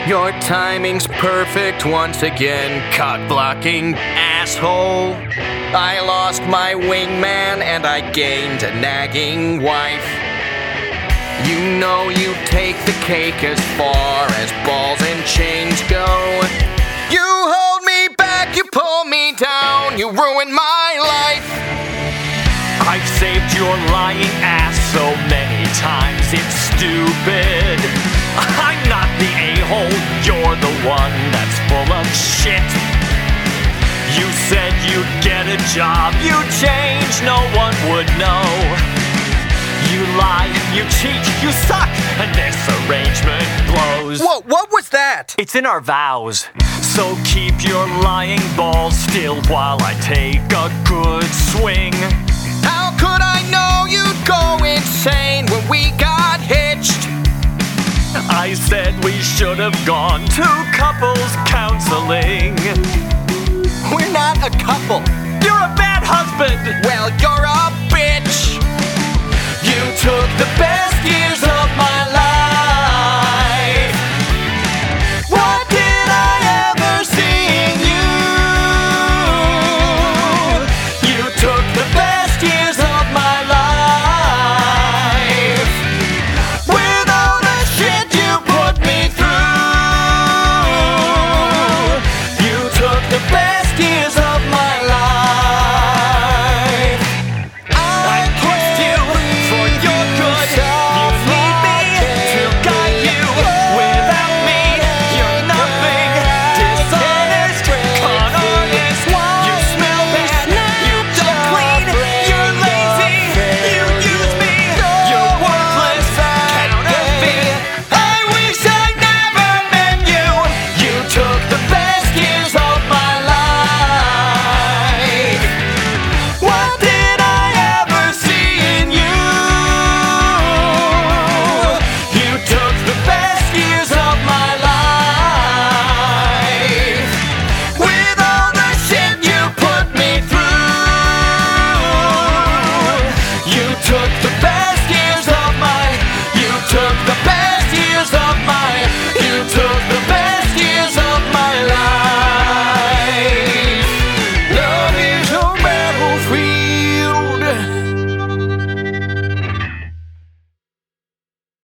Your timing's perfect once again, cock-blocking asshole. I lost my wingman and I gained a nagging wife. You know you take the cake as far as balls and chains go. You hold me back, you pull me down, you ruin my life. I've saved your lying ass so many times, it's stupid. I'm not the a-hole, you're the one that's full of shit. You said you'd get a job, you change, no one would know. You lie, you cheat, you suck, and this arrangement blows. Whoa, what was that? It's in our vows. So keep your lying balls still while I take a good swing. How could I know you'd go insane when we got hitched? I said we should have gone to couples counseling. We're not a couple. You're a bad husband. Well, you're a bitch. You took the best years of my life.